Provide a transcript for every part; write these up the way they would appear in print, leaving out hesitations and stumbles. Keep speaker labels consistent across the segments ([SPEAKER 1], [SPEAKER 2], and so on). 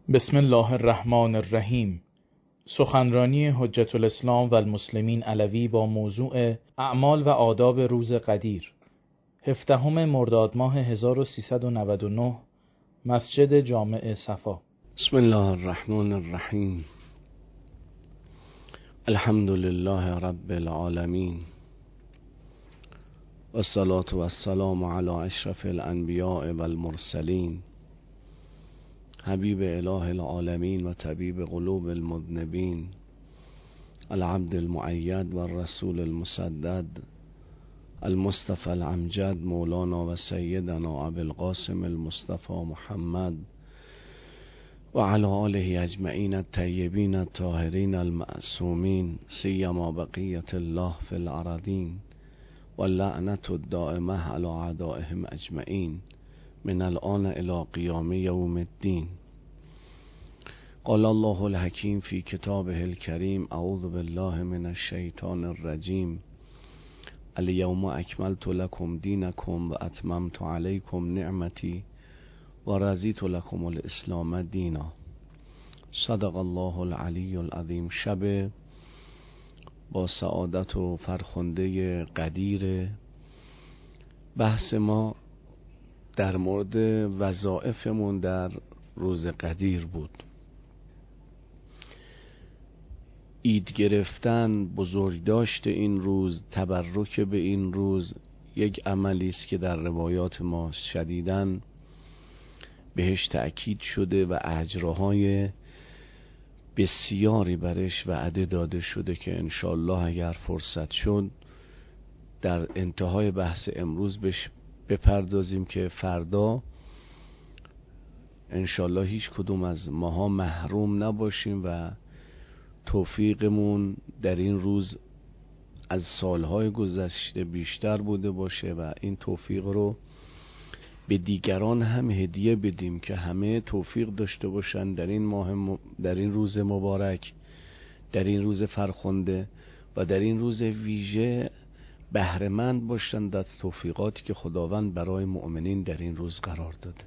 [SPEAKER 1] بسم الله الرحمن الرحیم. سخنرانی حجة الاسلام و المسلمین علوی با موضوع اعمال و آداب روز قدیر، 17 مرداد ماه 1399، مسجد جامع صفا.
[SPEAKER 2] بسم الله الرحمن الرحیم. الحمد لله رب العالمین والصلاة والسلام علی اشرف الانبیاء والمرسلین، حبیب اله العالمین و طبیب قلوب المذنبین، العبد المؤید و الرسول المسدد، المصطفى الامجد، مولانا و سیدنا ابی القاسم المصطفى محمد و علی آله اجمعین الطیبین الطاهرین المعصومین، سیما بقیة الله فی الارضین و لعنت الدائمه علی اعدائهم اجمعین من الآن الی قیام یوم الدین. قال الله الحکیم فی کتابه الکریم: اعوذ بالله من الشیطان الرجیم. الیوم اکملت لکم دینکم و اتممت علیکم نعمتی و رضیت لکم الاسلام دینا. صدق الله العلی العظیم. شب با سعادت و فرخنده قدیر. بحث ما در مورد وظایفمون در روز قدیر بود. عید گرفتن، بزرگداشت این روز، تبرک به این روز یک عملی است که در روایات ما شدیداً بهش تأکید شده و اجرهای بسیاری برش وعده داده شده که انشاءالله اگر فرصت شد در انتهای بحث امروز بهش بپردازیم که فردا انشاءالله هیچ کدوم از ماها محروم نباشیم و توفیقمون در این روز از سالهای گذشته بیشتر بوده باشه و این توفیق رو به دیگران هم هدیه بدیم که همه توفیق داشته باشن در این در این روز مبارک، در این روز فرخنده و در این روز ویژه بهره‌مند باشند از توفیقاتی که خداوند برای مؤمنین در این روز قرار داده.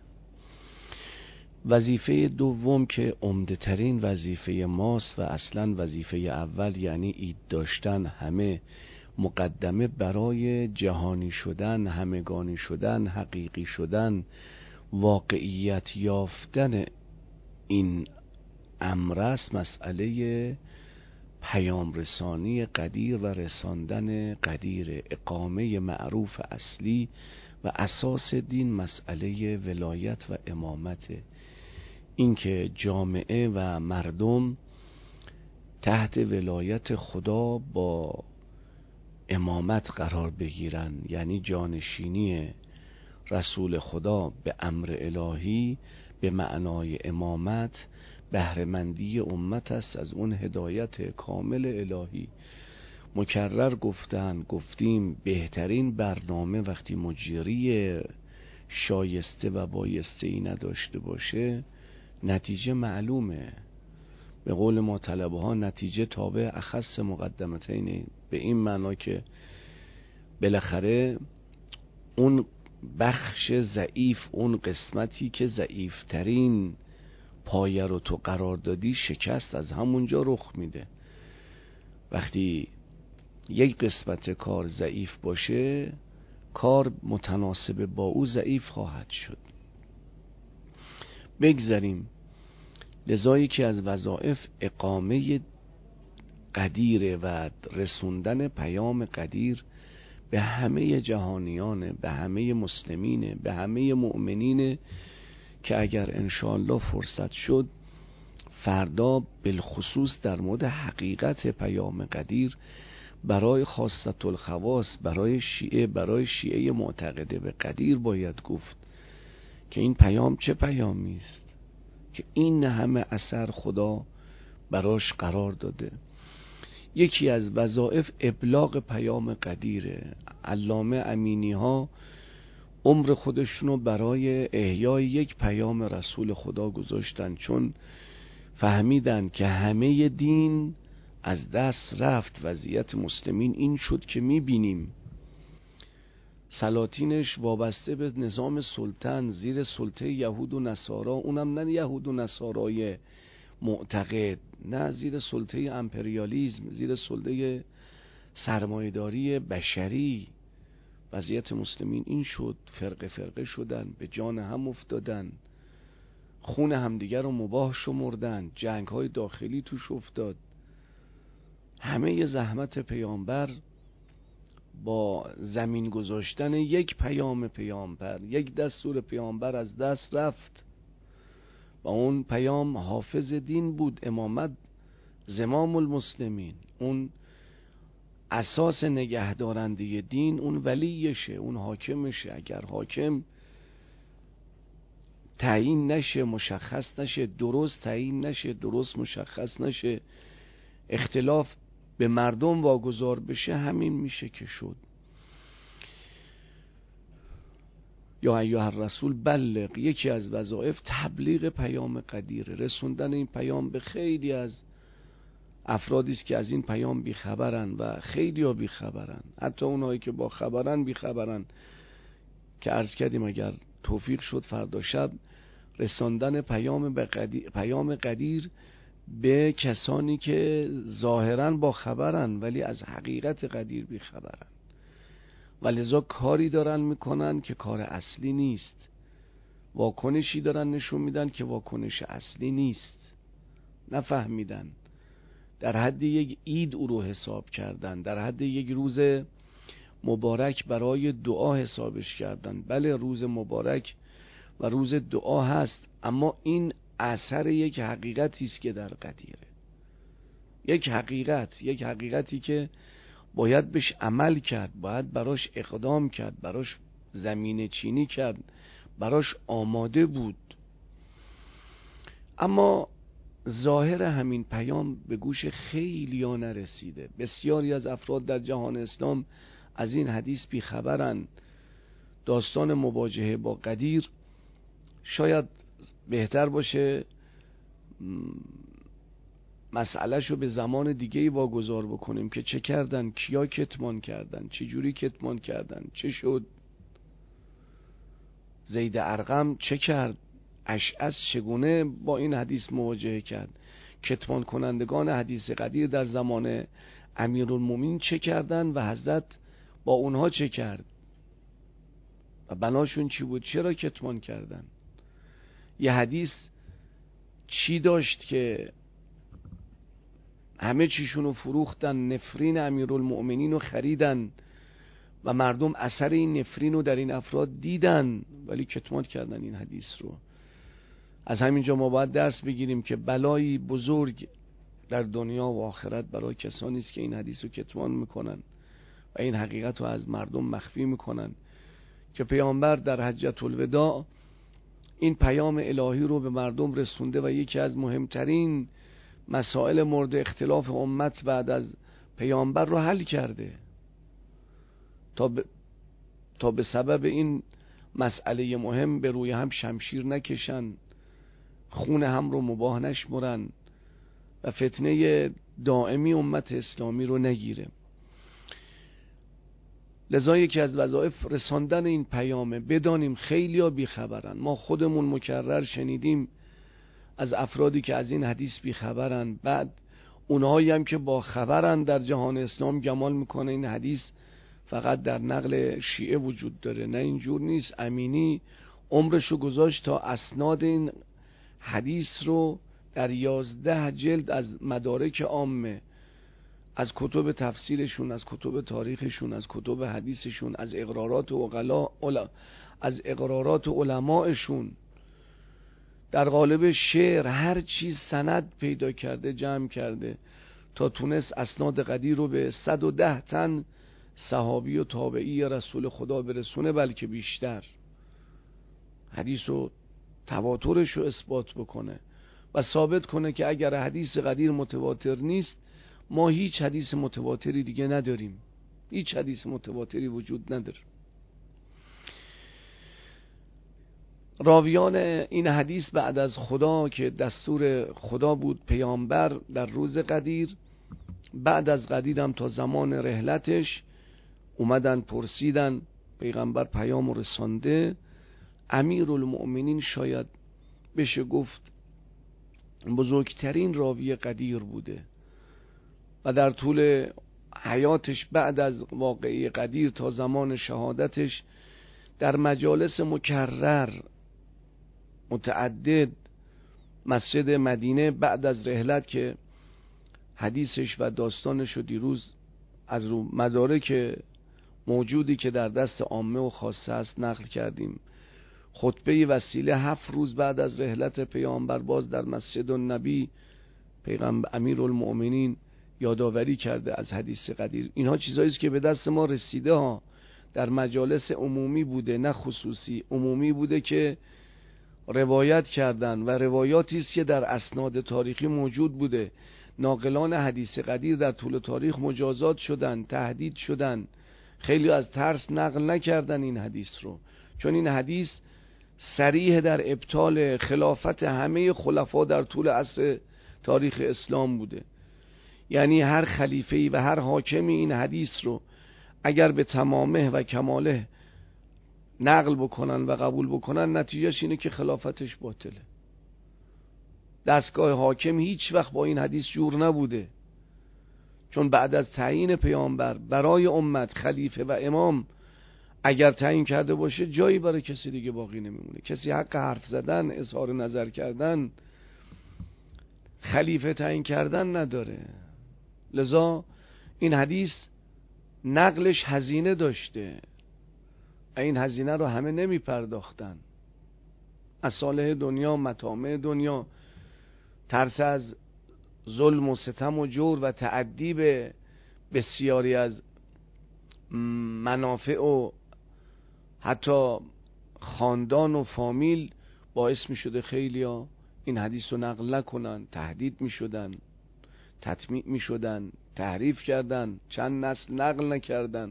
[SPEAKER 2] وظیفه دوم که عمده ترین وظیفه ماست و اصلا وظیفه اول، یعنی عید داشتن، همه مقدمه برای جهانی شدن، همگانی شدن، حقیقی شدن، واقعیت یافتن این امر است، مسئله پیام رسانی قدیر و رساندن قدیر، اقامه معروف اصلی و اساس دین، مسئله ولایت و امامت. این که جامعه و مردم تحت ولایت خدا با امامت قرار بگیرن، یعنی جانشینی رسول خدا به امر الهی به معنای امامت، بهره‌مندی امت است از اون هدایت کامل الهی. مکرر گفتیم بهترین برنامه وقتی مجری شایسته و بایسته ای نداشته باشه، نتیجه معلومه. به قول ما طلبه ها، نتیجه تابع اخص مقدمتین، به این معنا که بالاخره اون بخش ضعیف، اون قسمتی که ضعیفترین پایه رو تو قرار دادی، شکست از همونجا رخ میده. وقتی یک قسمت کار ضعیف باشه، کار متناسب با او ضعیف خواهد شد. بگذاریم. لذایی که از وظایف اقامه قدیره و رسوندن پیام قدیر به همه جهانیانه، به همه مسلمینه، به همه مؤمنینه که اگر انشاءالله فرصت شد فردا بالخصوص در مورد حقیقت پیام قدیر برای خاصة الخواص، برای شیعه معتقده به قدیر باید گفت که این پیام چه پیامی است که این همه اثر خدا براش قرار داده. یکی از وظایف ابلاغ پیام قدیره. علامه امینی ها عمر خودشونو برای احیای یک پیام رسول خدا گذاشتن، چون فهمیدن که همه دین از دست رفت. وضعیت مسلمین این شد که میبینیم سلاطینش وابسته به نظام سلطن، زیر سلطه یهود و نصارا، اونم نه یهود و نصارای معتقد، نه زیر سلطه امپریالیزم، زیر سلطه سرمایه‌داری بشری. وضعیت مسلمین این شد، فرقه فرقه شدن، به جان هم افتادن، خون همدیگر رو مباح شمردن، جنگ‌های داخلی توش افتاد. همه زحمت پیامبر با زمین گذاشتن یک پیام پیامبر، یک دستور پیامبر از دست رفت و اون پیام حافظ دین بود، امامت، زمام المسلمین، اون اساس نگهدارنده دین، اون ولیشه، اون حاکمشه. اگر حاکم تعیین نشه، مشخص نشه، درست تعیین نشه، درست مشخص نشه، اختلاف به مردم واگذار بشه، همین میشه که شد. یا ایها الرسول بلغ، یکی از وظایف تبلیغ پیام قدیره، رسوندن این پیام به خیلی از افرادی است که از این پیام بیخبرن و خیلی ها بیخبرن، حتی اونایی که با خبرن بیخبرن، که عرض کردیم اگر توفیق شد فردا شب رساندن پیام قدیر به کسانی که ظاهرا با خبرن ولی از حقیقت قدیر بیخبرن و لذا کاری دارن میکنن که کار اصلی نیست، واکنشی دارن نشون میدن که واکنش اصلی نیست، نفهمیدن، در حد یک عید او رو حساب کردن، در حد یک روز مبارک برای دعا حسابش کردن. بله روز مبارک و روز دعا هست، اما این اثر یک حقیقتی است که در قدیره، یک حقیقتی که باید بهش عمل کرد، باید براش اقدام کرد، براش زمینه چینی کرد، براش آماده بود. اما ظاهر همین پیام به گوش خیلیا نرسیده. بسیاری از افراد در جهان اسلام از این حدیث بیخبرن. داستان مواجهه با قدیر شاید بهتر باشه مسئلهشو به زمان دیگه‌ای واگذار بکنیم که چه کردن، کیا کتمان کردن، چه جوری کتمان کردن، چه شد، زید ارقم چه کرد، اشعث چگونه با این حدیث مواجهه کرد، کتمان کنندگان حدیث قدیر در زمان امیرالمومنین چه کردن و حضرت با اونها چه کرد و بناشون چی بود، چرا کتمان کردن. یه حدیث چی داشت که همه چیشونو فروختن، نفرین امیرالمؤمنین رو خریدن و مردم اثر این نفرین رو در این افراد دیدن ولی کتمان کردن این حدیث رو. از همینجا ما باید درس بگیریم که بلایی بزرگ در دنیا و آخرت برای کسانی است که این حدیث رو کتمان میکنن و این حقیقت رو از مردم مخفی میکنن، که پیامبر در حجة الوداع این پیام الهی رو به مردم رسونده و یکی از مهمترین مسائل مورد اختلاف امت بعد از پیامبر رو حل کرده تا به سبب این مسئله مهم به روی هم شمشیر نکشن، خون هم رو مباح نشمرن و فتنه دائمی امت اسلامی رو نگیره. لذا یکی از وظایف رساندن این پیامه. بدانیم خیلی ها بیخبرن، ما خودمون مکرر شنیدیم از افرادی که از این حدیث بیخبرن، بعد اونهایی هم که با خبرن در جهان اسلام گمان میکنه این حدیث فقط در نقل شیعه وجود داره. نه اینجور نیست. امینی عمرشو گذاشت تا اسناد این حدیث رو در 11 جلد از مدارک عامه، از کتب تفسیرشون، از کتب تاریخشون، از کتب حدیثشون، از اقرارات علمایشون، در قالب شعر، هر چیز سند پیدا کرده جمع کرده تا تونست اسناد قدیر رو به 110 تن صحابی و تابعی رسول خدا برسونه، بلکه بیشتر. حدیث رو تواترش رو اثبات بکنه و ثابت کنه که اگر حدیث قدیر متواتر نیست، ما هیچ حدیث متواتری دیگه نداریم، هیچ حدیث متواتری وجود نداره. راویان این حدیث بعد از خدا که دستور خدا بود پیامبر در روز قدیر، بعد از قدیر هم تا زمان رحلتش اومدن پرسیدن پیغمبر پیام رسانده، امیرالمؤمنین شاید بشه گفت بزرگترین راوی قدیر بوده و در طول حیاتش بعد از واقعه قدیر تا زمان شهادتش در مجالس مکرر متعدد مسجد مدینه بعد از رحلت که حدیثش و داستانش رو دیروز از رو مدارک موجودی که در دست عامه و خاصه است نقل کردیم، خطبه وسیله 7 روز بعد از رحلت پیامبر باز در مسجد النبی پیغمبر امیرالمؤمنین یادآوری کرده از حدیث قدیر. اینها چیزایی است که به دست ما رسیده ها، در مجالس عمومی بوده نه خصوصی، عمومی بوده که روایت کردن و روایاتی است که در اسناد تاریخی موجود بوده. ناقلان حدیث قدیر در طول تاریخ مجازات شدن، تهدید شدن، خیلی از ترس نقل نکردن این حدیث رو، چون این حدیث صریح در ابطال خلافت همه خلفا در طول عصر تاریخ اسلام بوده. یعنی هر خلیفه‌ای و هر حاکمی این حدیث رو اگر به تمامه و کماله نقل بکنن و قبول بکنن، نتیجهش اینه که خلافتش باطله. دستگاه حاکم هیچ وقت با این حدیث جور نبوده، چون بعد از تعیین پیامبر برای امت خلیفه و امام اگر تعیین کرده باشه جایی برای کسی دیگه باقی نمیمونه. کسی حق حرف زدن، اظهار نظر کردن، خلیفه تعیین کردن نداره. لذا این حدیث نقلش هزینه داشته، این هزینه رو همه نمی پرداختن. مصالح دنیا، مطامع دنیا، ترس از ظلم و ستم و جور و تعدی به بسیاری از منافع و حتی خاندان و فامیل باعث می شده خیلی ها این حدیث رو نقل نکنن، تهدید می شدن، تطمیع می شدن، تحریف کردن، چند نسل نقل نکردن.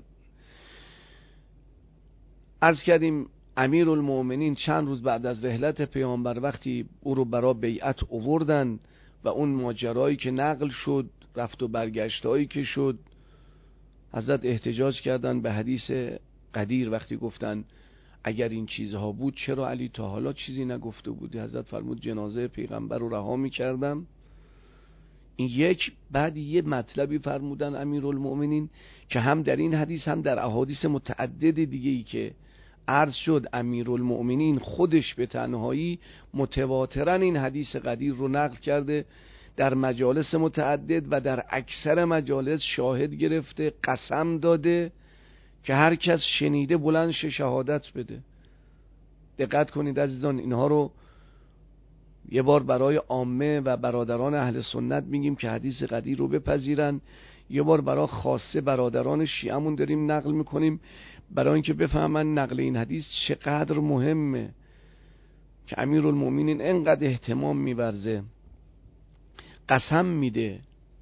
[SPEAKER 2] عرض کردیم امیرالمؤمنین چند روز بعد از رحلت پیامبر وقتی او رو برای بیعت آوردن و اون ماجرایی که نقل شد، رفت و برگشتایی که شد، حضرت احتجاج کردن به حدیث قدیر وقتی گفتن اگر این چیزها بود چرا علی تا حالا چیزی نگفته بودی؟ حضرت فرمود جنازه پیغمبر رو رها می‌کردم. این یک. بعد یه مطلبی فرمودن امیرالمؤمنین که هم در این حدیث هم در احادیث متعدد دیگه‌ای که عرض شد امیرالمؤمنین خودش به تنهایی متواتراً این حدیث قدیر رو نقل کرده، در مجالس متعدد و در اکثر مجالس شاهد گرفته، قسم داده که هر کس شنیده بلند شه شهادت بده. دقت کنید عزیزان، اینها رو یه بار برای عامه و برادران اهل سنت میگیم که حدیث قدیر رو بپذیرن، یه بار برای خاصه برادران شیعمون داریم نقل میکنیم برای اینکه بفهمن نقل این حدیث چقدر مهمه که امیرالمؤمنین انقدر اهتمام می‌ورزه، قسم میده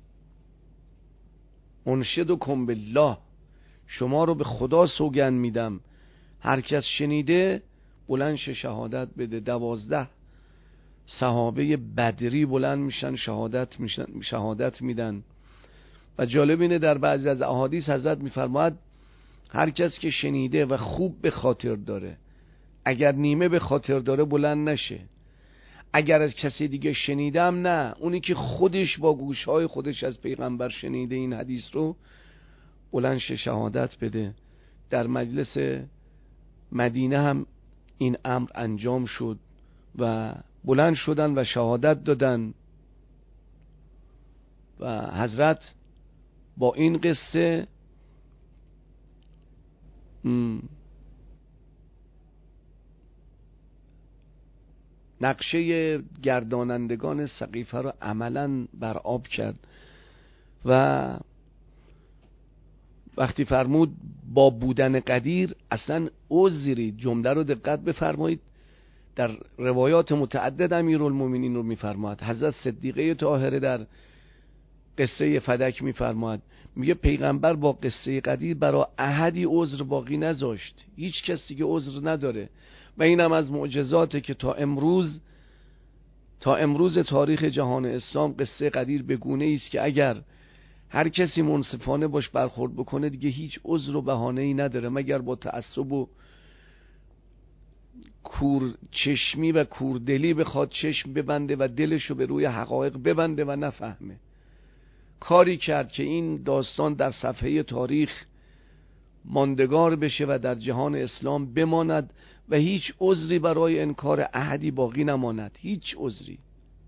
[SPEAKER 2] انشدکم بالله، شما رو به خدا سوگند میدم هر کس شنیده بلند شه شهادت بده. 12 صحابه بدری بلند میشن شهادت میدن. و جالب اینه در بعضی از احادیث حضرت میفرماید هر کس که شنیده و خوب به خاطر داره، اگر نیمه به خاطر داره بلند نشه، اگر از کسی دیگه شنیدم نه، اونی که خودش با گوشهای خودش از پیغمبر شنیده این حدیث رو بلند شه شهادت بده. در مجلس مدینه هم این امر انجام شد و بلند شدن و شهادت دادن و حضرت با این قصه نقشه گردانندگان سقیفه رو عملاً بر آب کرد و وقتی فرمود با بودن قدیر اصلا عذری، جمله رو دقت بفرمایید، در روایات متعدد امیرالمؤمنین رو میفرماید. حضرت صدیقه طاهره در قصه فدک میفرماید، میگه پیغمبر با قصه قدیر برای احدی عذر باقی نذاشت، هیچ کس دیگه عذر نداره. و اینم از معجزاته که تا امروز تاریخ جهان اسلام قصه قدیر به گونه‌ای است که اگر هر کسی منصفانه باش برخورد بکنه دیگه هیچ عذر و بهانه‌ای نداره مگر با تعصب و کور چشمی و کوردلی بخواد چشم ببنده و دلشو به روی حقایق ببنده و نفهمه. کاری کرد که این داستان در صفحه تاریخ ماندگار بشه و در جهان اسلام بماند و هیچ عذری برای انکار احدی باقی نماند. هیچ عذری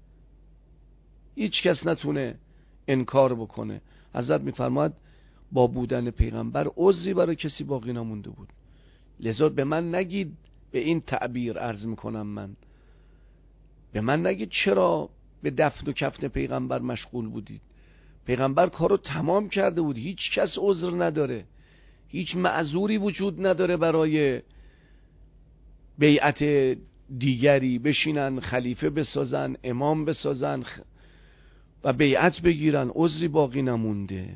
[SPEAKER 2] هیچ کس نتونه انکار بکنه. حضرت میفرماد با بودن پیغمبر عذری برای کسی باقی نمونده بود. لذا به من نگید، به این تعبیر عرض میکنم من، به من نگید چرا به دفن و کفن پیغمبر مشغول بودید. پیغمبر کارو تمام کرده بود، هیچ کس عذر نداره، هیچ معذوری وجود نداره برای بیعت دیگری بشینن خلیفه بسازن، امام بسازن و بیعت بگیرن. عذری باقی نمونده.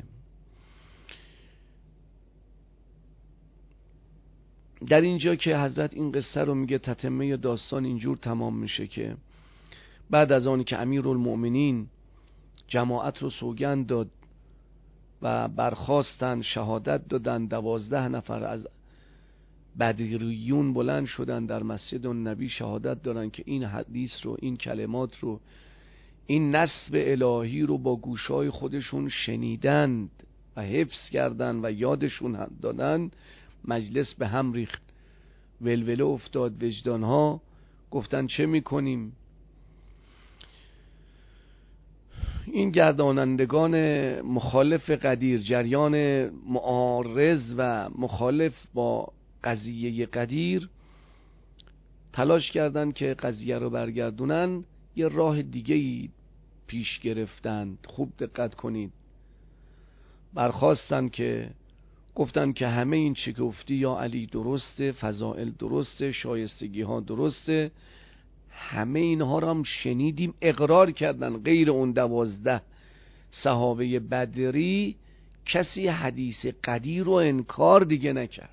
[SPEAKER 2] در اینجا که حضرت این قصه رو میگه، تتمه داستان اینجور تمام میشه که بعد از آنی که امیرالمؤمنین جماعت رو سوگند داد و برخاستن شهادت دادن، 12 نفر از بدریون بلند شدن در مسجد النبی شهادت دادن که این حدیث رو، این کلمات رو، این نصب الهی رو با گوشای خودشون شنیدند و حفظ کردن و یادشون دادن. مجلس به هم ریخت، ولوله افتاد، وجدانها گفتن چه میکنیم؟ این گردانندگان مخالف قدیر، جریان معارض و مخالف با قضیه قدیر، تلاش کردن که قضیه رو برگردونن. یه راه دیگه‌ای پیش گرفتند. خوب دقت کنید. برخواستن که گفتن که همه این چه گفتی یا علی درسته، فضائل درسته، شایستگی ها درسته، همه اینها رو هم شنیدیم. اقرار کردن. غیر اون 12 صحابه بدری کسی حدیث قدیر رو انکار دیگه نکرد.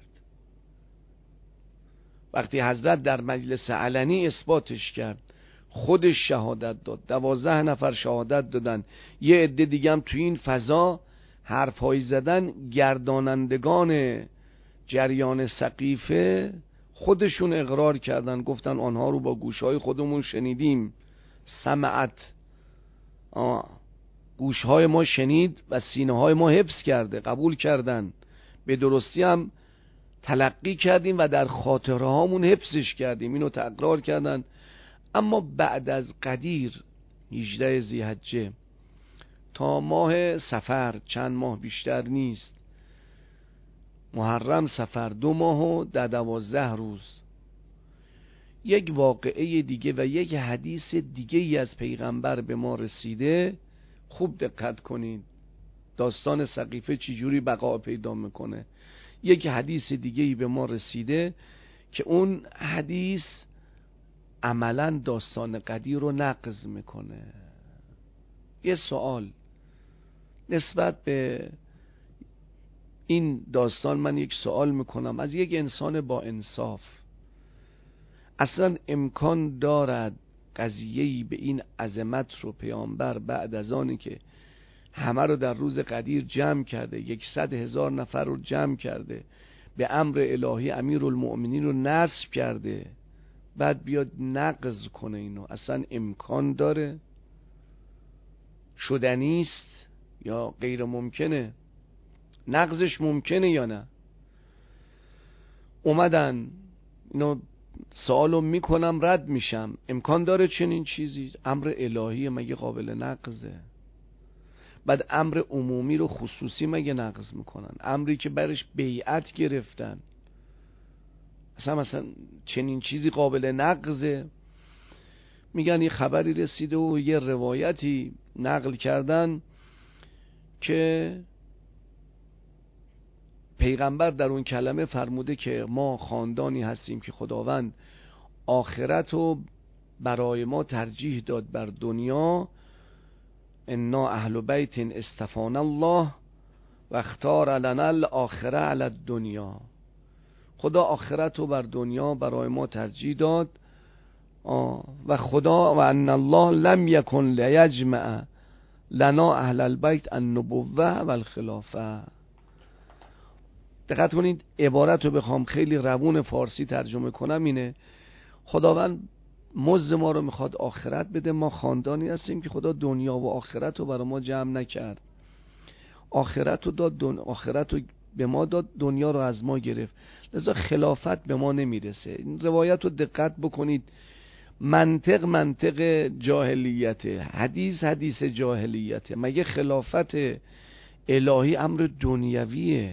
[SPEAKER 2] وقتی حضرت در مجلس علنی اثباتش کرد، خودش شهادت داد، 12 نفر شهادت دادن، یه عده دیگه هم تو این فضا حرفایی زدن، گردانندگان جریان سقیفه خودشون اقرار کردن، گفتن آنها رو با گوشهای خودمون شنیدیم. سمعت، گوشهای ما شنید و سینه های ما حفظ کرده، قبول کردن، به درستی هم تلقی کردیم و در خاطره هامون حفظش کردیم. اینو تقرار کردن. اما بعد از قدیر 18 ذی‌حجه تا ماه صفر، چند ماه بیشتر نیست، محرم صفر 2 ماه و 12 روز، یک واقعه دیگه و یک حدیث دیگه ای از پیغمبر به ما رسیده. خوب دقت کنید داستان سقیفه چجوری بقا پیدا میکنه. یک حدیث دیگه ای به ما رسیده که اون حدیث عملا داستان قدیر رو نقض میکنه. یه سوال نسبت به این داستان من یک سوال میکنم از یک انسان با انصاف. اصلا امکان دارد قضیه‌ای به این عظمت رو پیامبر بعد از آنی که همه رو در روز قدیر جمع کرده، 100,000 نفر رو جمع کرده، به امر الهی امیرالمؤمنین رو نصب کرده، بعد بیاد نقض کنه اینو؟ اصلا امکان داره؟ شدنیست یا غیر ممکنه؟ نقضش ممکنه یا نه؟ اومدن اینو سوالو میکنم رد میشم. امکان داره چنین چیزی؟ امر الهی مگه قابل نقضه؟ بعد امر عمومی رو خصوصی مگه نقض میکنن؟ امری که برش بیعت گرفتن اصلا چنین چیزی قابل نقضه؟ میگن یه خبری رسیده و یه روایتی نقل کردن که پیغمبر در اون کلمه فرموده که ما خاندانی هستیم که خداوند آخرت رو برای ما ترجیح داد بر دنیا. انا اهل بیت استفانا الله و اختار لنا الاخره علی الدنیا. خدا آخرت رو بر دنیا برای ما ترجیح داد و خدا و ان الله لم یکن لیجمع لنا اهل البیت النبوه و الخلافه. دقت کنید عبارت رو بخوام خیلی روون فارسی ترجمه کنم اینه: خداوند مزد ما رو میخواد آخرت بده، ما خاندانی هستیم که خدا دنیا و آخرت رو برای ما جمع نکرد، آخرت رو داد، آخرت رو به ما داد، دنیا رو از ما گرفت، لذا خلافت به ما نمیرسه. این روایت رو دقت بکنید، منطق جاهلیته، حدیث جاهلیته. مگه خلافت الهی امر دنیویه؟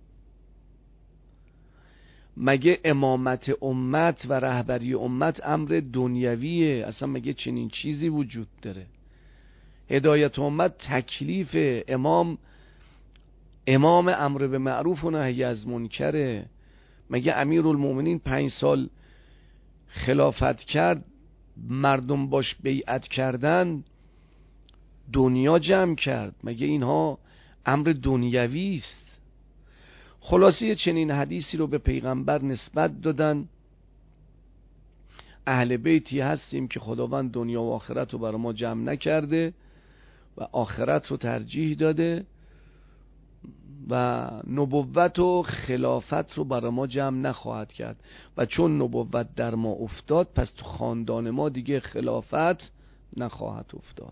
[SPEAKER 2] مگه امامت امت و رهبری امت امر دنیویه؟ اصلا مگه چنین چیزی وجود داره؟ هدایت امت تکلیف امام امر به معروف و نهی از منکره. مگه امیرالمومنین 5 سال خلافت کرد، مردم باش بیعت کردن، دنیا جمع کرد؟ مگه اینها امر دنیوی است؟ خلاصه چنین حدیثی رو به پیغمبر نسبت دادن. اهل بیتی هستیم که خداوند دنیا و آخرت رو برای ما جمع نکرده و آخرت رو ترجیح داده و نبوت و خلافت رو برای ما جمع نخواهد کرد و چون نبوت در ما افتاد پس تو خاندان ما دیگه خلافت نخواهد افتاد.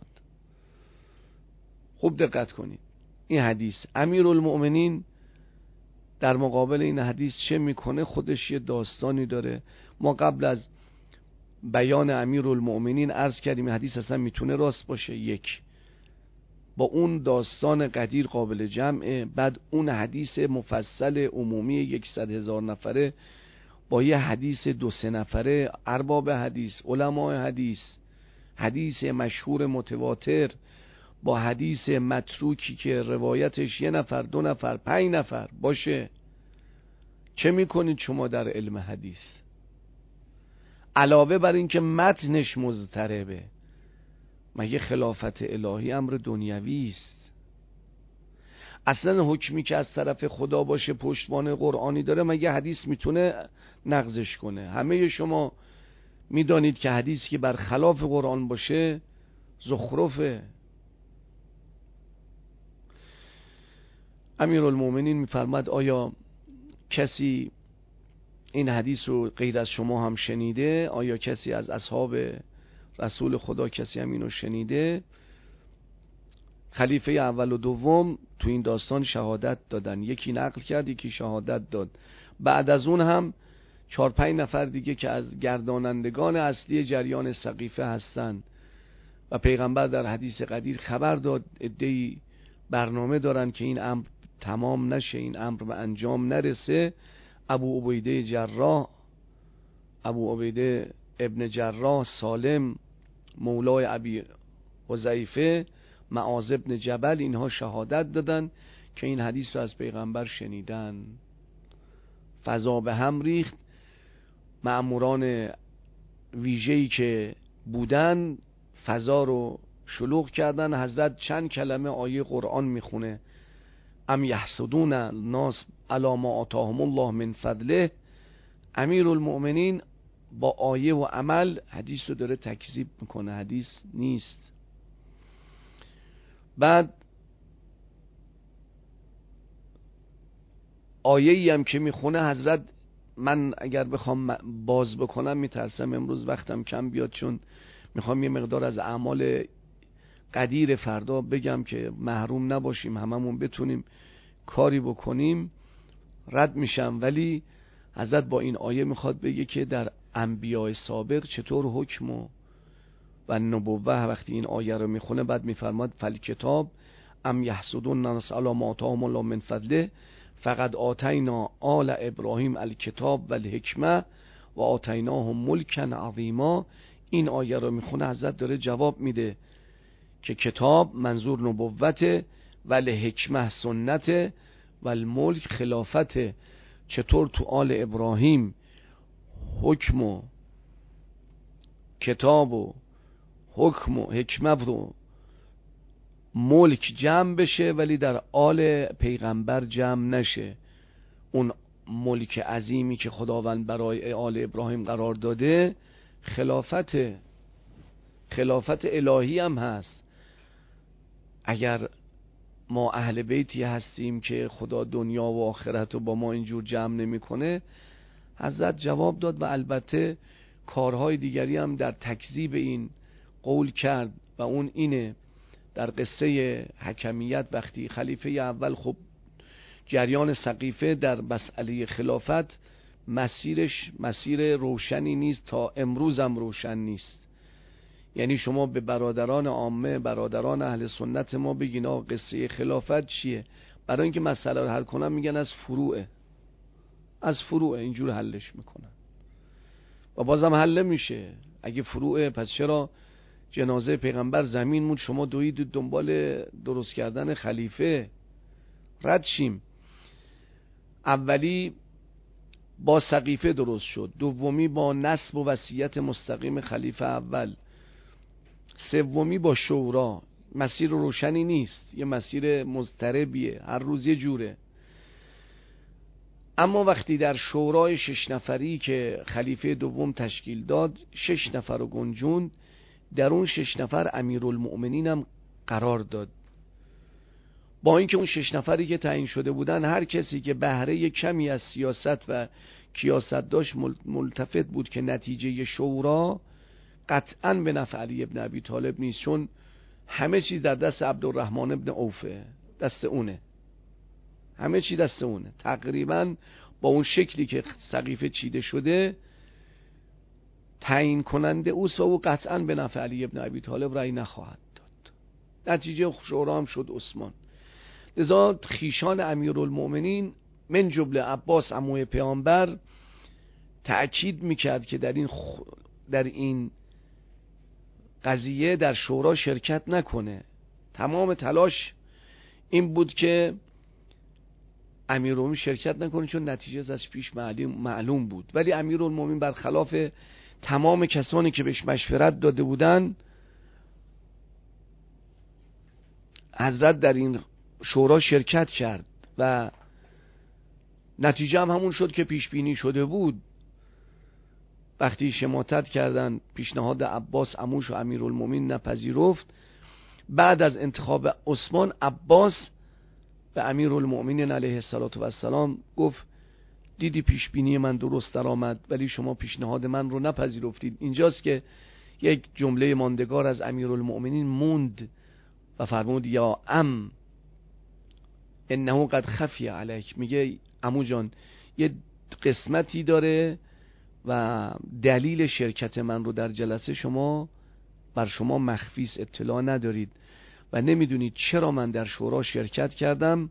[SPEAKER 2] خوب دقت کنید این حدیث. امیرالمؤمنین در مقابل این حدیث چه میکنه؟ خودش یه داستانی داره. ما قبل از بیان امیرالمؤمنین عرض کردیم حدیث اصلا میتونه راست باشه، یک با اون داستان قدیر قابل جمعه، بعد اون حدیث مفصل عمومی 100,000 نفره با یه حدیث 2-3 نفره ارباب حدیث، علماء حدیث مشهور متواتر با حدیث متروکی که روایتش 1 نفر 2 نفر 5 نفر باشه. چه میکنید شما در علم حدیث؟ علاوه بر این که متنش مضطربه، مگه خلافت الهی امر دنیوی است؟ اصلا حکمی که از طرف خدا باشه پشتوانه قرآنی داره، مگه حدیث میتونه نقضش کنه؟ همه شما میدانید که حدیثی که برخلاف قرآن باشه زخرفه. امیرالمومنین میفرماد آیا کسی این حدیث رو غیر از شما هم شنیده؟ آیا کسی از اصحاب رسول خدا کسی هم اینو شنیده؟ خلیفه اول و دوم تو این داستان شهادت دادن، یکی نقل کرد یکی شهادت داد. بعد از اون هم 4-5 نفر دیگه که از گردانندگان اصلی جریان سقیفه هستن و پیغمبر در حدیث قدیر خبر داد عده‌ای برنامه دارن که این امر تمام نشه، این امر به انجام نرسه. ابو عبیده ابن جراح، سالم مولای ابی حذیفه، معاذ ابن جبل، اینها شهادت دادن که این حدیث رو از پیغمبر شنیدن. فضا به هم ریخت. مأموران ویژه‌ای که بودن فضا رو شلوغ کردن. حضرت چند کلمه آیه قرآن میخونه: ام یحسدون الناس علی ما آتاهم الله من فضله. امیرالمؤمنین با آیه و عمل حدیث رو داره تکذیب میکنه، حدیث نیست. بعد آیه‌ای هم که میخونه حضرت، من اگر بخوام باز بکنم میترسم امروز وقتم کم بیاد، چون میخوام یه مقدار از اعمال قدیر فردا بگم که محروم نباشیم، هممون بتونیم کاری بکنیم. رد میشم، ولی حضرت با این آیه میخواد بگه که در انبیاء سابق چطور حکم و نبوه. وقتی این آیه رو میخونه بعد میفرماد فالکتاب ام یحسدون الناس علی ما آتاهم الله من فضله فقد آتینا آل ابراهیم الکتاب و الحکمه و آتیناهم ملکا عظیما. این آیه رو میخونه حضرت داره جواب میده که کتاب منظور نبوته و الحکمه سنت و الملک خلافته. چطور تو آل ابراهیم حکم و کتاب و حکم و حکمت و ملک جمع بشه ولی در آل پیغمبر جمع نشه؟ اون ملک عظیمی که خداوند برای آل ابراهیم قرار داده خلافت الهی هم هست. اگر ما اهل بیتی هستیم که خدا دنیا و آخرت رو با ما اینجور جمع نمیکنه، حضرت جواب داد و البته کارهای دیگری هم در تکذیب این قول کرد و اون اینه. در قصه حکمیت وقتی خلیفه اول خب جریان سقیفه در مسئله خلافت مسیرش مسیر روشنی نیست، تا امروز هم روشن نیست. یعنی شما به برادران عامه، برادران اهل سنت ما بگین آقا قصه خلافت چیه، برای اینکه مسئله رو حل کنن میگن از فروعه اینجور حلش میکنن و بازم حل میشه. اگه فروعه پس چرا جنازه پیغمبر زمین موند شما دوید دنبال درست کردن خلیفه؟ رد شیم. اولی با سقیفه درست شد، دومی با نسب و وصیت مستقیم خلیفه اول، سومی با شورا. مسیر روشنی نیست، یه مسیر مضطربیه، هر روز یه جوره. اما وقتی در شورای 6 نفری که خلیفه دوم تشکیل داد 6 نفر رو گنجوند، در اون 6 نفر امیرالمؤمنین هم قرار داد. با اینکه اون 6 نفری که تعیین شده بودن هر کسی که بهره کمی از سیاست و کیاست داشت ملتفت بود که نتیجه شورا قطعاً به نفع علی ابن ابی طالب نیست، چون همه چیز در دست عبدالرحمن ابن عوفه، دست اونه، همه چی دست اونه. تقریباً با اون شکلی که سقیفه چیده شده تعیین کننده اوست و او قطعاً به نفع علی ابن ابی طالب رأی نخواهد داد. نتیجه شورا هم شد عثمان. لذا خیشان امیرالمؤمنین من جمله عباس عموی پیامبر تأکید میکرد که در این قضیه در شورا شرکت نکنه. تمام تلاش این بود که امیرالمؤمنین شرکت نکنه، چون نتیجه از پیش معلوم بود. ولی امیرالمؤمنین برخلاف تمام کسانی که بهش مشورت داده بودن، حضرت در این شورا شرکت کرد و نتیجه هم همون شد که پیش بینی شده بود. وقتی شماتت کردن، پیشنهاد عباس عموش و امیرالمؤمنین نپذیرفت، بعد از انتخاب عثمان عباس به امیرالمؤمنین علیه السلام گفت دیدی پیش بینی من درست در آمد ولی شما پیشنهاد من رو نپذیرفتید. اینجاست که یک جمله ماندگار از امیرالمؤمنین موند و فرمود یا انه قد خفی علیک، میگه عمو جان یه قسمتی داره و دلیل شرکت من رو در جلسه شما بر شما مخفی است، اطلاع ندارید و نمیدونید چرا من در شورا شرکت کردم.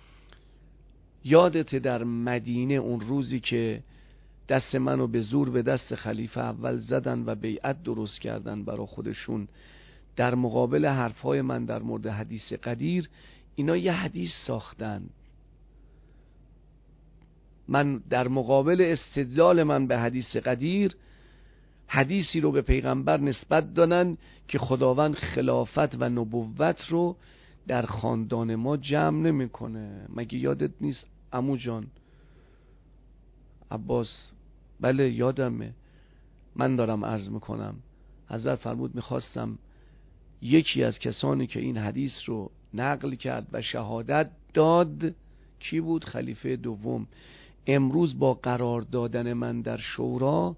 [SPEAKER 2] یادت در مدینه اون روزی که دست منو به زور به دست خلیفه اول زدن و بیعت درست کردن برای خودشون در مقابل حرفهای من در مورد حدیث قدیر، اینا یه حدیث ساختن. من در مقابل استدلال من به حدیث قدیر حدیثی رو به پیغمبر نسبت دادن که خداوند خلافت و نبوت رو در خاندان ما جمع نمیکنه. مگه یادت نیست عمو جان؟ عباس بله یادمه. من دارم عرض میکنم حضرت فرمود میخواستم یکی از کسانی که این حدیث رو نقل کرد و شهادت داد کی بود؟ خلیفه دوم. امروز با قرار دادن من در شورا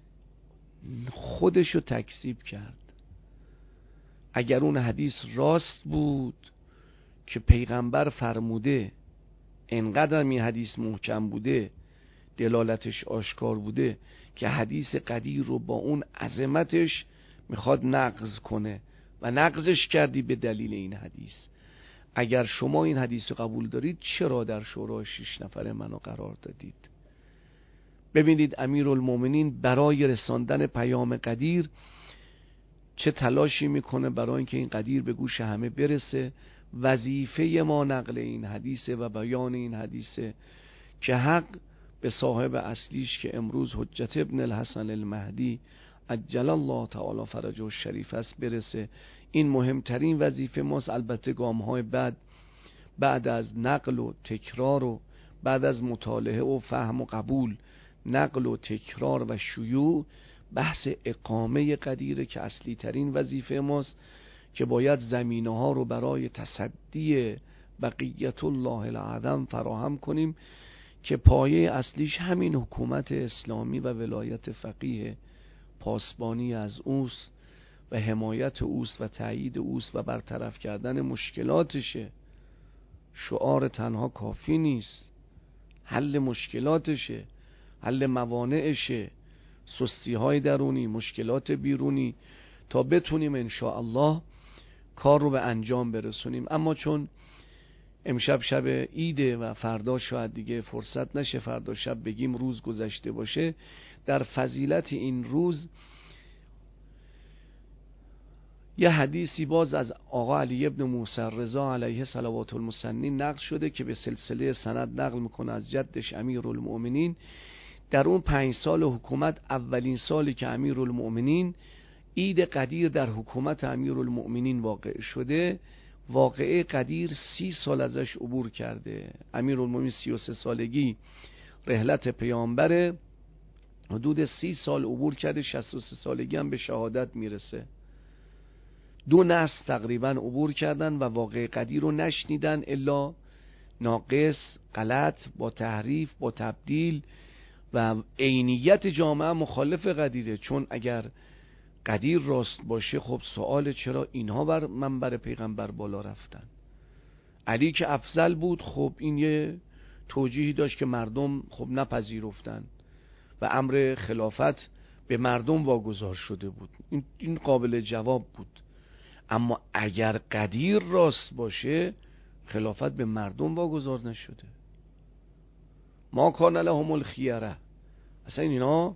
[SPEAKER 2] خودشو تکذیب کرد. اگر اون حدیث راست بود که پیغمبر فرموده، انقدر این حدیث محکم بوده، دلالتش آشکار بوده که حدیث قدیر رو با اون عظمتش میخواد نقض کنه و نقضش کردی به دلیل این حدیث. اگر شما این حدیث رو قبول دارید چرا در شورای 6 نفره منو قرار دادید؟ ببینید امیرالمؤمنین برای رساندن پیام قدیر چه تلاشی میکنه برای اینکه این قدیر به گوش همه برسه. وظیفه ما نقل این حدیثه و بیان این حدیثه که حق به صاحب اصلیش که امروز حجت ابن الحسن المهدی عجل الله تعالی فرجه الشریف است برسه. این مهمترین وظیفه ماست. البته گام‌های بعد از نقل و تکرار و بعد از مطالعه و فهم و قبول، نقل و تکرار و شیوع، بحث اقامه قدیره که اصلی ترین وظیفه ماست که باید زمینه ها رو برای تصدی بقیت الله العظم فراهم کنیم که پایه اصلیش همین حکومت اسلامی و ولایت فقیه، پاسبانی از اوست و حمایت اوست و تایید اوست و برطرف کردن مشکلاتشه. شعار تنها کافی نیست، حل مشکلاتشه، حل موانعشه، سستی های درونی، مشکلات بیرونی، تا بتونیم انشاءالله کار رو به انجام برسونیم. اما چون امشب شب عیده و فردا شاید دیگه فرصت نشه، فردا شب بگیم روز گذشته باشه، در فضیلت این روز یه حدیثی باز از آقا علی ابن موسی رضا علیه صلوات المسنین نقل شده که به سلسله سند نقل میکنه از جدش امیرالمؤمنین. در اون 5 سال حکومت، اولین سالی که امیرالمؤمنین عید قدیر در حکومت امیرالمؤمنین واقع شده، واقعه قدیر 30 سال ازش عبور کرده. امیرالمؤمنین 33 سالگی رحلت پیامبره، حدود 30 سال عبور کرده، 63 سالگی هم به شهادت میرسه. 2 نسل تقریبا عبور کردن و واقعه قدیر رو نشنیدن الا ناقص، غلط، با تحریف، با تبدیل، و عینیت جامعه مخالف قدیره. چون اگر قدیر راست باشه، خب سوال چرا اینها بر منبر پیغمبر بالا رفتن؟ علی که افضل بود، خب این یه توجیهی داشت که مردم خب نپذیرفتن و امر خلافت به مردم واگذار شده بود، این قابل جواب بود. اما اگر قدیر راست باشه، خلافت به مردم واگذار نشده. ما کان لهم الخیره، اصلا اینا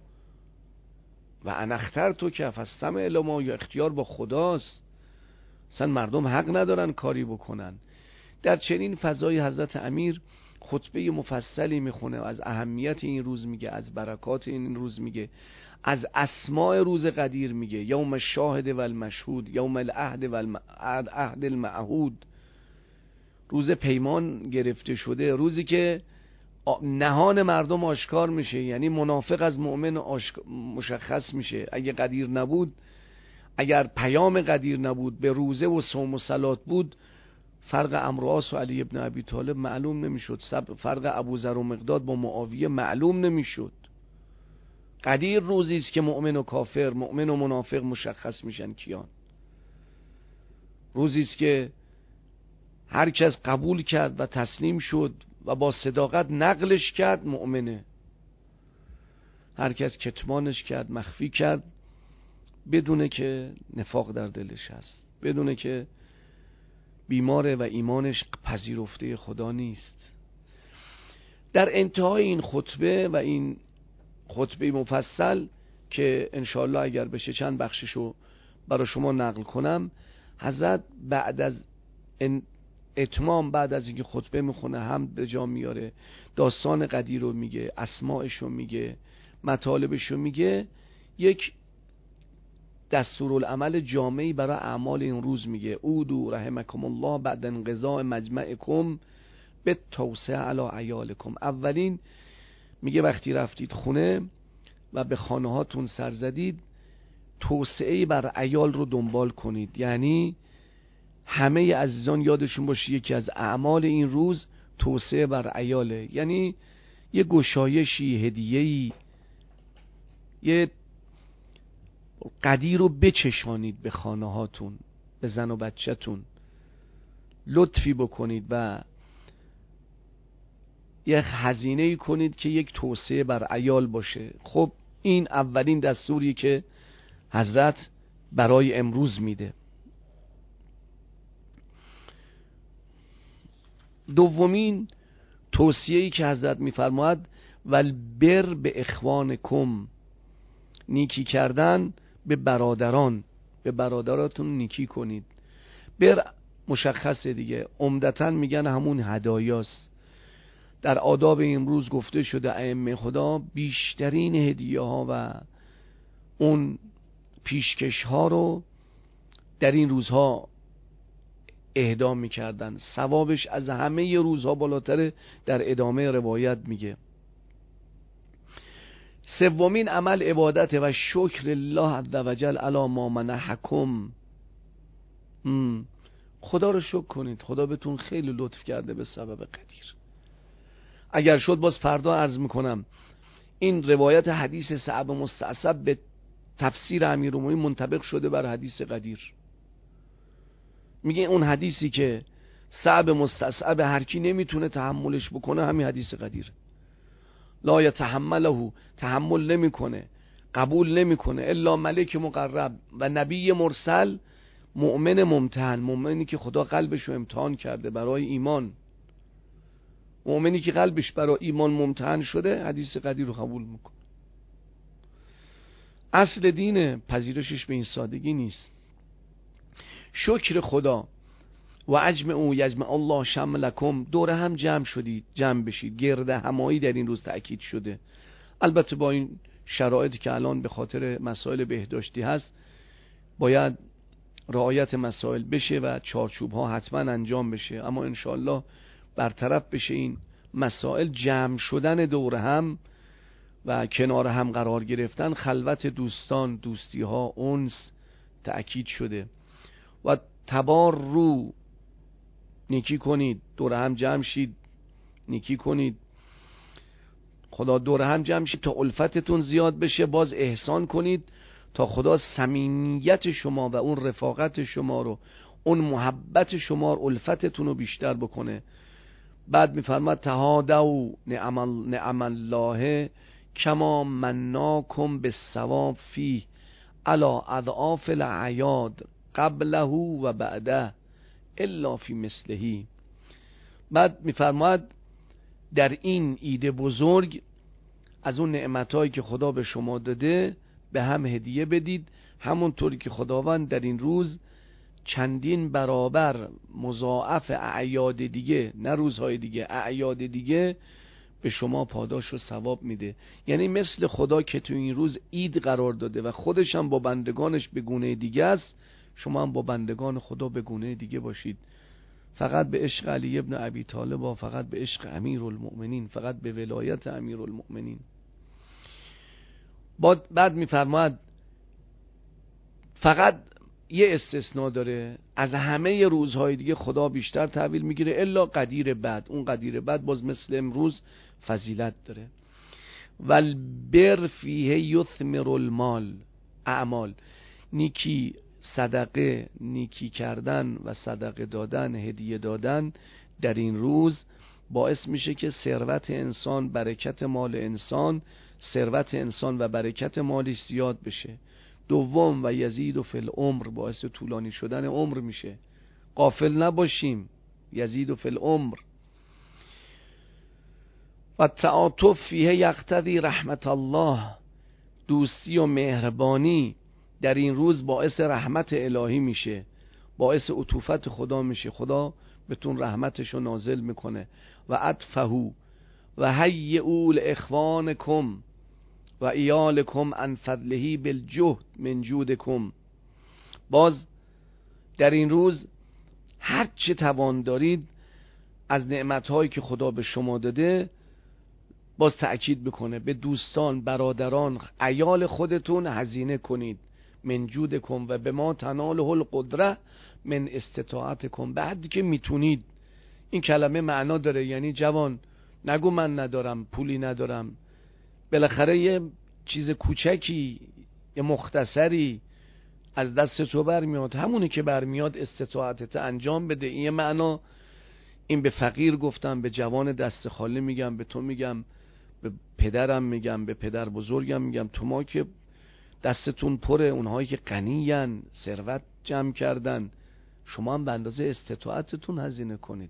[SPEAKER 2] و انختر تو که فستم الما، یا اختیار با خداست، اصلا مردم حق ندارن کاری بکنن. در چنین فضای حضرت امیر خطبه مفصلی میخونه، از اهمیت این روز میگه، از برکات این روز میگه، از اسماء روز قدیر میگه. یوم الشاهد و المشهود، یوم العهد و العهد المعهود، روز پیمان گرفته شده، روزی که نهان مردم آشکار میشه، یعنی منافق از مؤمن مشخص میشه. اگه قدیر نبود، اگر پیام قدیر نبود، به روزه و صوم و صلات بود، فرق عمرو و عاص و علی ابن ابی طالب معلوم نمیشد، فرق ابوذر و مقداد با معاویه معلوم نمیشد. قدیر روزی است که مؤمن و کافر، مؤمن و منافق مشخص میشن کیان. روزی است که هر کس قبول کرد و تسلیم شد و با صداقت نقلش کرد مؤمنه. هر کس کتمانش کرد، مخفی کرد، بدونه که نفاق در دلش هست، بدونه که بیماره و ایمانش پذیرفته خدا نیست. در انتهای این خطبه و این خطبه مفصل که انشاءالله اگر بشه چند بخششو برای شما نقل کنم، حضرت بعد از اتمام، بعد از اینکه خطبه میخونه، هم به جا میاره، داستان قدیر رو میگه، اسماءش رو میگه، مطالبش رو میگه، یک دستورالعمل جامعی برای اعمال این روز میگه. اودو رحمکم الله بعد انقضاء مجمعکم به توسعه علی عیالکم. اولین میگه وقتی رفتید خونه و به خانه هاتون سر زدید، توسعه بر عیال رو دنبال کنید. یعنی همه عزیزان یادشون باشه یکی از اعمال این روز توسعه بر عیاله، یعنی یه گشایشی، هدیه‌ای، یه قدیر رو بچشانید به خانه هاتون، به زن و بچه‌تون، لطفی بکنید و یک هزینه‌ای کنید که یک توسعه بر عیال باشه. خب این اولین دستوری که حضرت برای امروز میده. دومین توصیه‌ای که حضرت میفرماید والبر به اخوانکم، نیکی کردن به برادران، به برادراتون نیکی کنید. بر مشخصه دیگه، عمدتاً میگن همون هدایاست. در آداب امروز گفته شده ائمه خدا بیشترین هدیه ها و اون پیشکش ها رو در این روزها اهدا میکردن، ثوابش از همه روزها بالاتره، در ادامه روایت میگه. سومین عمل عبادت و شکر الله عز و جل علی ما منحکم، خدا رو شکر کنید، خدا بهتون خیلی لطف کرده به سبب قدیر. اگر شد باز فردا عرض میکنم این روایت حدیث صعب مستعصب به تفسیر امیرالمومنین منطبق شده بر حدیث قدیر. میگه اون حدیثی که صعب مستعصب هر کی نمیتونه تحملش بکنه همین حدیث قدیر. لا یتحمله، تحمل نمیکنه، قبول نمیکنه الا ملک مقرب و نبی مرسل، مؤمن ممتحن، مؤمنی که خدا قلبش رو امتحان کرده برای ایمان. مؤمنی که قلبش برای ایمان ممتحن شده حدیث قدیر رو قبول میکنه. اصل دین پذیرشش به این سادگی نیست. شکر خدا و اجمعوا یجمع الله شملکم، دور هم جمع شدید، جمع بشید، گرد همایی در این روز تأکید شده. البته با این شرایطی که الان به خاطر مسائل بهداشتی هست باید رعایت مسائل بشه و چارچوب ها حتما انجام بشه، اما انشاءالله برطرف بشه این مسائل. جمع شدن دور هم و کنار هم قرار گرفتن، خلوت دوستان، دوستی ها، انس تأکید شده. و تبار رو نیکی کنید، دور هم جمع شید، نیکی کنید، خدا دور هم جمع شید تا الفتتون زیاد بشه. باز احسان کنید تا خدا صمیمیت شما و اون رفاقت شما رو، اون محبت شما رو، الفتتون رو بیشتر بکنه. بعد میفرماد تهادوا نعم الله کما مناکم بالثواب فیه علی اضعاف الاعیاد قبله و بعده الا فی مثله. بعد میفرماد در این عید بزرگ از اون نعمتایی که خدا به شما داده به هم هدیه بدید، همونطوری که خداوند در این روز چندین برابر مضاعف اعیاد دیگه، نه روزهای دیگه، اعیاد دیگه به شما پاداش و ثواب میده. یعنی مثل خدا که تو این روز عید قرار داده و خودش هم با بندگانش به گونه دیگه است، شما هم با بندگان خدا به گونه دیگه باشید. فقط به عشق علی ابن ابی طالب و فقط به عشق امیرالمؤمنین، فقط به ولایت امیرالمؤمنین. بعد میفرماید فقط یه استثناء داره، از همه روزهای دیگه خدا بیشتر تحویل میگیره الا قدیر بعد. اون قدیر بعد باز مثل امروز فضیلت داره. والبر فیه یثمر المال، اعمال، نیکی، صدقه، نیکی کردن و صدقه دادن، هدیه دادن در این روز باعث میشه که ثروت انسان، برکت مال انسان، ثروت انسان و برکت مالش زیاد بشه. دوم و یزید فی العمر، باعث طولانی شدن عمر میشه. غافل نباشیم، یزید فی العمر. و تعاطف فیه یقتضی رحمت الله، دوستی و مهربانی در این روز باعث رحمت الهی میشه، باعث عطوفت خدا میشه، خدا بهتون رحمتشو نازل میکنه. و اطفهو و هیئوا لاخوانکم و ایالکم عن فضله بالجهد من جودکم. باز در این روز هر چه توان دارید از نعمتهایی که خدا به شما داده باز تأکید بکنه، به دوستان، برادران، عیال خودتون هزینه کنید. من جودکم و به ما تناله القدره من استطاعتکم، بعد که میتونید. این کلمه معنا داره، یعنی جوان نگو من ندارم، پولی ندارم. بالاخره یه چیز کوچکی، یه مختصری از دست تو برمیاد، همونی که برمیاد استطاعتت انجام بده. این معنا. این به فقیر گفتم، به جوان دست خالی میگم، به تو میگم، به پدرم میگم، به پدر بزرگم میگم. تو ما که دستتون پره، اونهایی که غنیان، ثروت جمع کردن، شما هم به اندازه استطاعتتون هزینه کنید.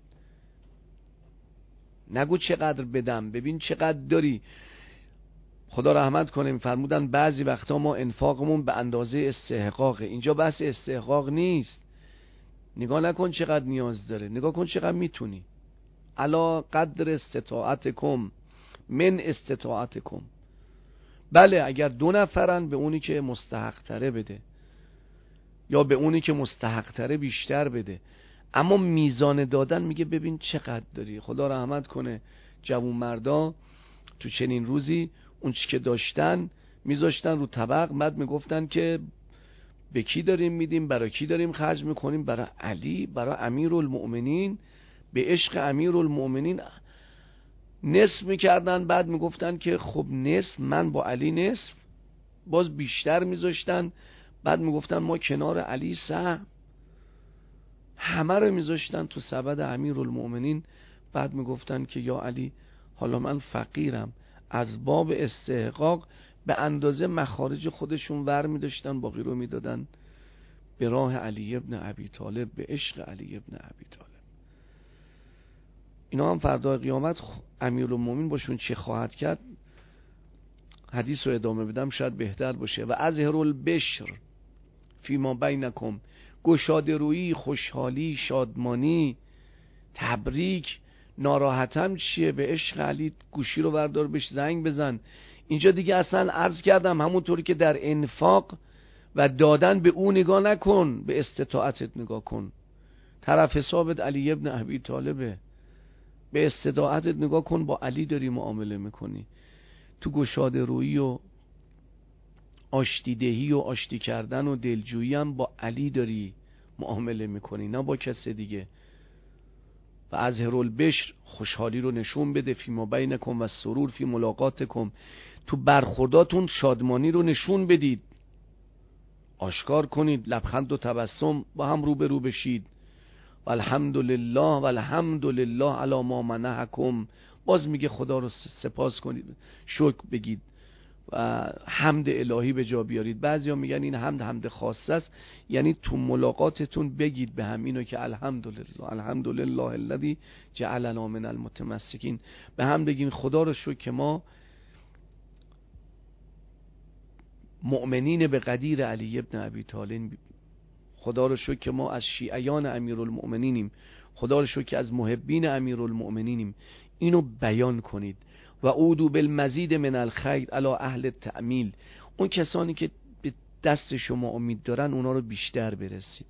[SPEAKER 2] نگو چقدر بدم، ببین چقدر داری. خدا رحمت کنه، فرمودن بعضی وقتا ما انفاقمون به اندازه استحقاقه. اینجا بحث استحقاق نیست. نگاه نکن چقدر نیاز داره، نگاه کن چقدر میتونی. علا قدر استطاعتکم من استطاعتکم. بله اگر 2 نفرن به اونی که مستحق تره بده، یا به اونی که مستحق تره بیشتر بده، اما میزان دادن میگه ببین چقدر داری. خدا رحمت کنه جوون مردا تو چنین روزی اون چی که داشتن میذاشتن رو طبق، بعد میگفتن که به کی داریم میدیم؟ برای کی داریم خرج میکنیم؟ برای علی، برای امیرالمؤمنین. به عشق امیرالمؤمنین نصف میکردن، بعد میگفتن که خب نصف، من با علی نصف، باز بیشتر میذاشتن، بعد میگفتن ما کنار علی سهم، همه رو میذاشتن تو سبد امیرالمؤمنین. بعد میگفتن که یا علی حالا من فقیرم، از باب استحقاق به اندازه مخارج خودشون ور میداشتن، باقی رو میدادن به راه علی ابن ابی طالب، به عشق علی ابن ابی طالب. اینا هم فردا قیامت امیرالمؤمنین باشون چه خواهد کرد، حدیث رو ادامه بدم شاید بهتر باشه. و اظهر البشر فیما بینکم، گشاده رویی، خوشحالی، شادمانی، تبریک. ناراحتم چیه؟ به عشق علی گوشی رو بردار بهش زنگ بزن. اینجا دیگه اصلا عرض کردم همونطوری که در انفاق و دادن به او نگاه نکن، به استطاعتت نگاه کن. طرف حسابت علی ابن ابی طالبه، به استطاعتت نگاه کن، با علی داری معامله میکنی. تو گشاده رویی و آشتیدهی و آشتی کردن و دلجویی هم با علی داری معامله میکنی، نه با کس دیگه. و اظهر البشر، خوشحالی رو نشون بده، فیما بینکم و سرور فی ملاقاتکم، تو برخورداتون شادمانی رو نشون بدید، آشکار کنید، لبخند و تبسم با هم روبرو بشید. و الحمدلله و الحمدلله علی ما منحکم، باز میگه خدا رو سپاس کنید، شکر بگید و حمد الهی به جا بیارید. بعضیا میگن این حمد خاصه است، یعنی تو ملاقاتتون بگید به هم اینو که الحمدلله الحمدلله الذی جعلنا من المتمسکین، به هم بگین خدا رو شکر که ما مؤمنین به قدیر علی ابن ابی طالب، خدا رو شکر که ما از شیعیان امیرالمؤمنینیم، خدا رو شکر که از محبین امیرالمؤمنینیم. اینو بیان کنید. و عودوا بالمزید من الخیر علی اهل التأمیل، اون کسانی که به دست شما امید دارن اونا رو بیشتر برسید.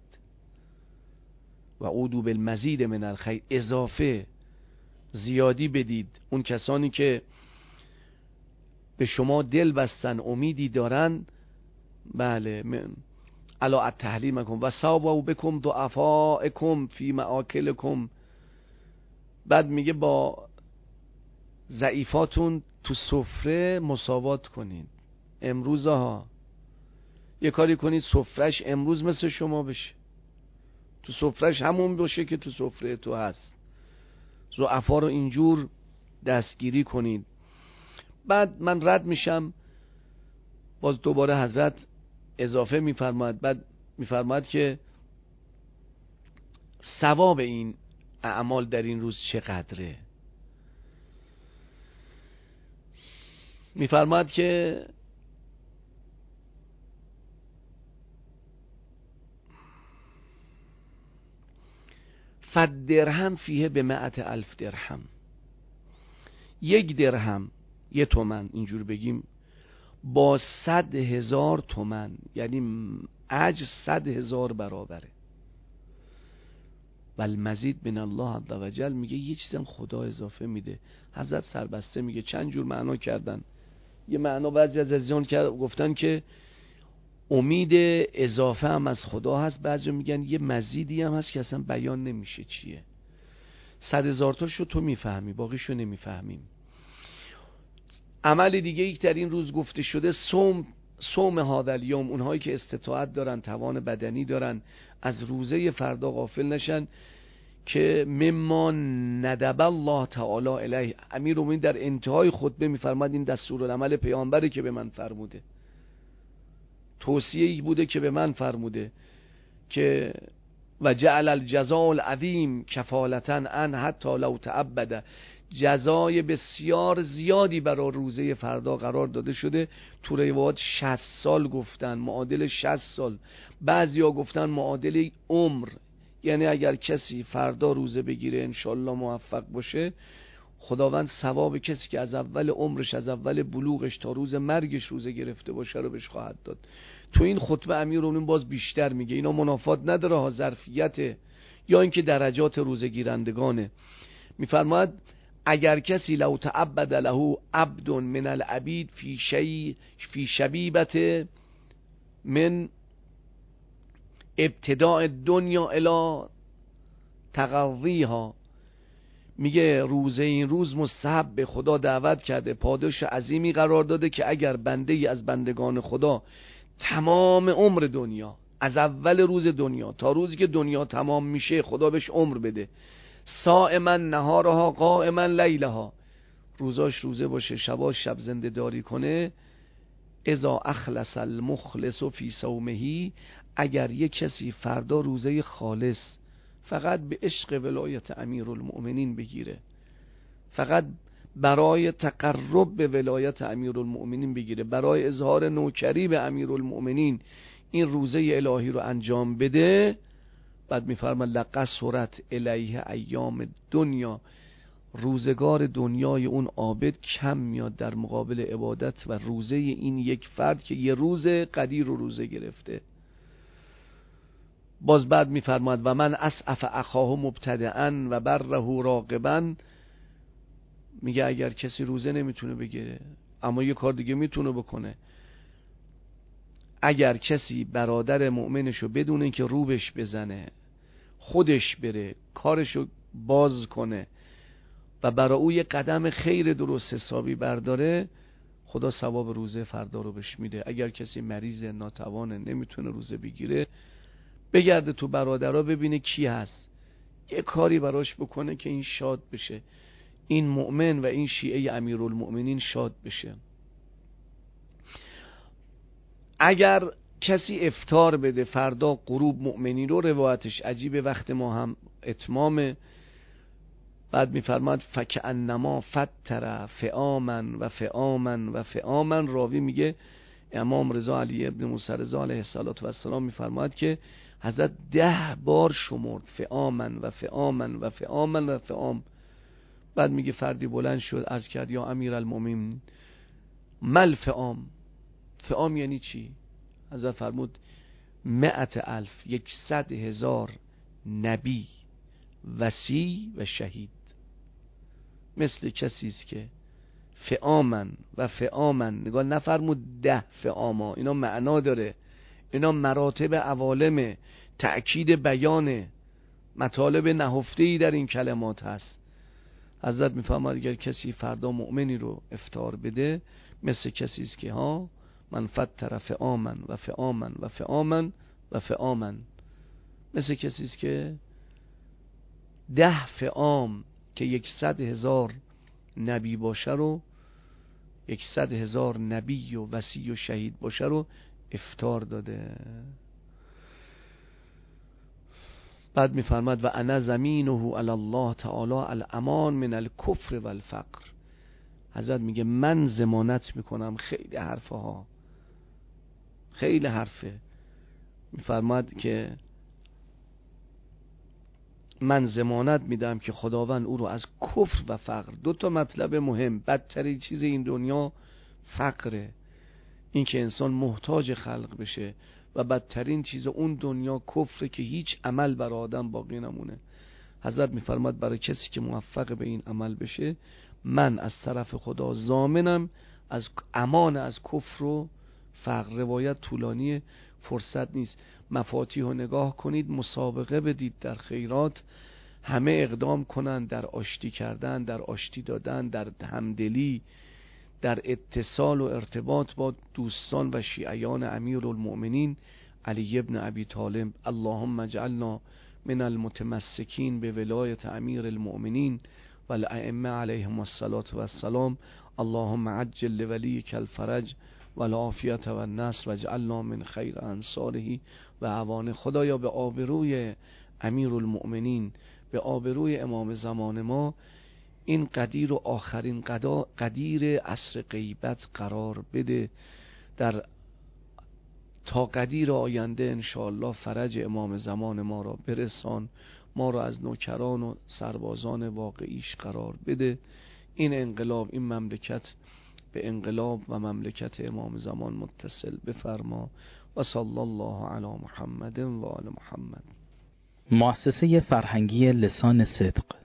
[SPEAKER 2] و عودوا بالمزید من الخیر، اضافه زیادی بدید. اون کسانی که به شما دل بستن، امیدی دارن، بله، علی التحلیمکم و صابوا بکم ضعفاءکم فی مآکلکم. بعد میگه با ضعیفاتون تو سفره مساوات کنید. امروز ها یه کاری کنید سفرش امروز مثل شما بشه، تو سفرش همون باشه که تو سفره تو هست. ضعفا رو اینجور دستگیری کنید. بعد من رد میشم، باز دوباره حضرت اضافه میفرماید، بعد میفرماید که ثواب این اعمال در این روز چقدره. میفرماید که فالدرهم فیه به 100,000 درهم، 1 درهم، 1 تومن اینجور بگیم، با 100,000 تومن، یعنی اجر 100,000 برابره. و المزید من الله عز و جل، میگه یه چیزم خدا اضافه میده. حضرت سربسته میگه چند جور معنا کردن. یه معنا بعضی از عزیزان گفتن که امید اضافه هم از خدا هست، بعضی میگن یه مزیدی هم هست که اصلا بیان نمیشه چیه. 100,000 تاشو تو میفهمی، باقیشو نمیفهمیم. عمل دیگه یک در این روز گفته شده، صوم هذا الیوم، اونهایی که استطاعت دارن، توان بدنی دارن، از روزه فردا غافل نشن که مما ندب الله تعالی الیه. امیرالمومنین در انتهای خطبه میفرماد این دستورالعمل پیامبره که به من فرموده، توصیه‌ای بوده که به من فرموده که و جعل الجزاء العظیم کفالتا ان حتی لو تعبد، جزای بسیار زیادی برای روزه فردا قرار داده شده. تو روایات 60 سال گفتن، معادل 60 سال، بعضیا گفتن معادل عمر. یعنی اگر کسی فردا روزه بگیره انشالله موفق باشه، خداوند ثواب کسی که از اول عمرش، از اول بلوغش تا روز مرگش روزه گرفته باشه رو بهش خواهد داد. تو این خطبه امیرالمومنین باز بیشتر میگه، اینا منافات نداره ها، ظرفیته یا اینکه درجات روزه گیرندگانه. میفرماید اگر کسی لو تعبد له عبد من العبید فی شبیبت من ابتداء دنیا الی تقویها. میگه روزه این روز مستحب به خدا دعوت کرده، پاداش عظیمی قرار داده که اگر بنده ای از بندگان خدا تمام عمر دنیا، از اول روز دنیا تا روزی که دنیا تمام میشه خدا بهش عمر بده، صائما نهارها قائما لیلها، روزاش روزه باشه شباش شب زنده داری کنه، اذا اخلص المخلص فی صومه، اگر یک کسی فردا روزه خالص فقط به عشق ولایت امیرالمؤمنین بگیره، فقط برای تقرب به ولایت امیرالمؤمنین بگیره، برای اظهار نوکری به امیرالمؤمنین این روزه الهی رو انجام بده، بعد میفرما لقصرت الیه ایام دنیا، روزگار دنیای اون عابد کم میاد در مقابل عبادت و روزه این یک فرد که یه روز قدیر رو روزه گرفته. باز بعد میفرماد و من اسعف اخاه مبتدئا و بره راغبا، میگه اگر کسی روزه نمیتونه بگیره اما یه کار دیگه میتونه بکنه، اگر کسی برادر مؤمنشو بدون اینکه روبش بزنه خودش بره کارشو باز کنه و برای او یه قدم خیر درست حسابی برداره، خدا ثواب روزه فردا رو بهش میده. اگر کسی مریض ناتوانه نمیتونه روزه بگیره، بگرده تو برادرها ببینه کی هست، یه کاری براش بکنه که این شاد بشه، این مؤمن و این شیعه امیرالمؤمنین شاد بشه. اگر کسی افطار بده فردا غروب مؤمنین رو، روایتش عجیبه، وقت ما هم اتمامه، بعد میفرماد فکأنما فطر فئاما و فئاما و فئاما، راوی میگه امام رضا علی ابن موسی رضا علیه السلام میفرماد که حضرت 10 بار شمرد فئاما و فئاما و فئاما و فئام، بعد میگه فردی بلند شد عرض کرد یا امیرالمؤمنین مل فئام، فئام یعنی چی؟ حضرت فرمود 100,000 100,000 نبی وصی و شهید، مثل کسی است که فئامن و فئامن، نگاه نفرمود 10 فئاما، اینا معنا داره، اینا مراتب عوالم، تأکید بیان مطالب نهفته‌ای در این کلمات هست. حضرت میفرماد اگر کسی فردا مؤمنی رو افطار بده مثل کسی است که من فطر فئامن و فئامن و فئامن و فئامن، مثل کسی است که 10 فئام که 100,000 نبی باشه رو، 100,000 نبی و وصی و شهید باشه رو افطار داده. بعد میفرماد و انا زمینه علی الله تعالی الامان من الکفر و الفقر، حضرت میگه من ضمانت میکنم، خیلی حرفه ها، خیلی حرفه، میفرماد که من ضمانت میدم که خداوند او رو از کفر و فقر، 2 مطلب مهم، بدترین چیز این دنیا فقره، این که انسان محتاج خلق بشه، و بدترین چیز اون دنیا کفره که هیچ عمل برای آدم باقی نمونه. حضرت میفرماد برای کسی که موفق به این عمل بشه من از طرف خدا ضامنم از امان از کفر و فقر. روایت طولانی، فرصت نیست، مفاتیح رو نگاه کنید، مسابقه بدید در خیرات، همه اقدام کنند در آشتی کردن، در آشتی دادن، در همدلی، در اتصال و ارتباط با دوستان و شیعیان امیرالمؤمنین علی ابن ابی طالب. اللهم اجعلنا من المتمسکین به ولایت امیر المؤمنین و الائمه علیهم الصلاة و السلام. اللهم عجل لولیک الفرج و العافیت و النصر و اجعلنا من خیر انصاره و اعوانه. خدایا به آبروی امیرالمؤمنین، به آبروی امام زمان ما، این قدیر و آخرین قدیر عصر غیبت قرار بده، در تا قدیر آینده انشاءالله فرج امام زمان ما را برسان، ما را از نوکران و سربازان واقعیش قرار بده. این انقلاب، این مملکت به انقلاب و مملکت امام زمان متصل بفرما. و صلی الله علی محمد و آل محمد.
[SPEAKER 1] مؤسسه فرهنگی لسان صدق